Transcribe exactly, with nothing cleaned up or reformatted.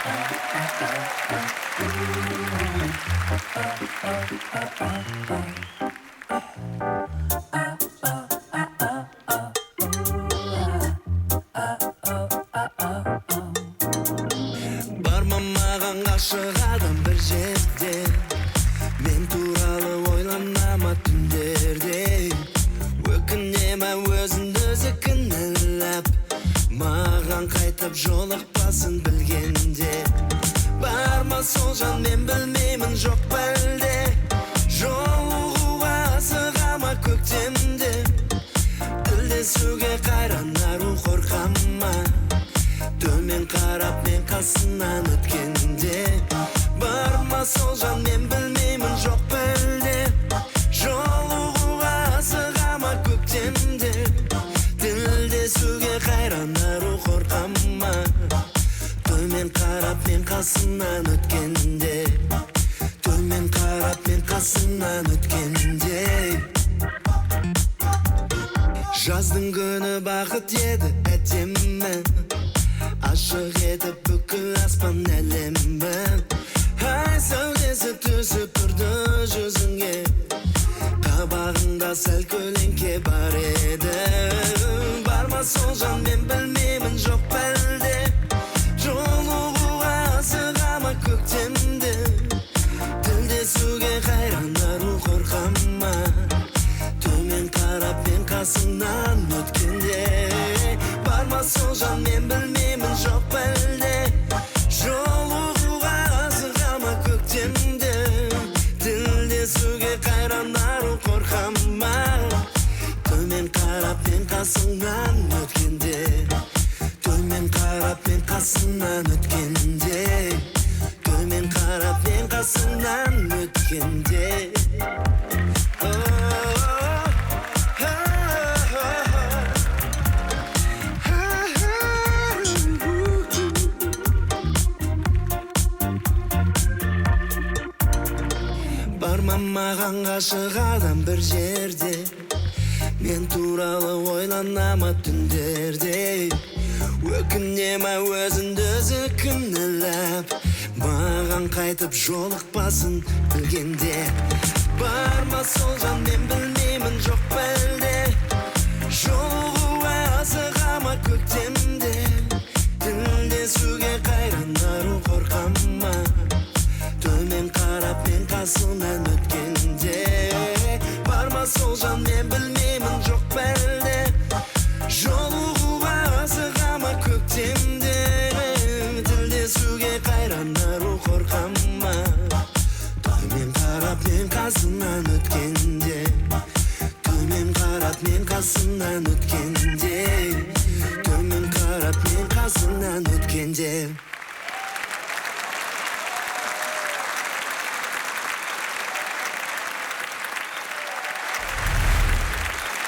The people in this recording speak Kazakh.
Бармамаған ғашық адам бір жерде, мен туралы ойланама түндерде. Өкінема өзіңді өзі кінәлап, маған қайтып жолықпасын білгенде. Барма сол жан, мен білмеймін, жоқ бәлде жолығуға асығама көктемде. Тілдесуге қайран ару қорқама, төмен қарап мен қасынан өткенде. Барма сол жан, мен білмеймін, жоқ бәлде жолығуға асығама көктемде. Тілдесуге қайран ару қорқама, төмен қарап мен қасынан өткенде. Төмен қарап мен қасынан өткенде. Жаздың күні бақыт еді әдемі, ашық етіп бүкіл аспан әлемі. Ай сәулесі түсіп тұрды жүзіңе, қабағыңда сәл көлеңке бар еді. Барма сол жан, мен білмеймін, жоқ бәлде жолығуға асығама көктемде. Тілдесуге қайран ару қорқама, төмен қарап мен қасынан өткенде. Барма сол жан, мен білмеймін, жоқ бәлде жолығуға асығама көктемде. Тілдесуге қайран ару қорқама, төмен қарап мен қасынан өткенде. Төмен қарап мен қасынан өткенде. Төмен қарап мен қасынан өткенде. Бармамаған ғашық адам бір жерде, мен туралы ойланама түндерде. Өкінема өзіңді өзі кінәлап, маған қайтып жолықпасын білгенде. Барма сол жан, мен білмеймін, жоқ бәлде жолығуға асығама көктемде. Тілдесуге қайран ару қорқама, төмен қарап мен қасынан өткенде. Барма сол жан, мен білмеймін, жоқ бәлде жолығуға асығама көктемде. Тілдесуге қайран ару қорқама, төмен қарап мен қасынан өткенде. Төмен қарап мен қасынан өткенде. Төмен қарап мен қасынан өткенде.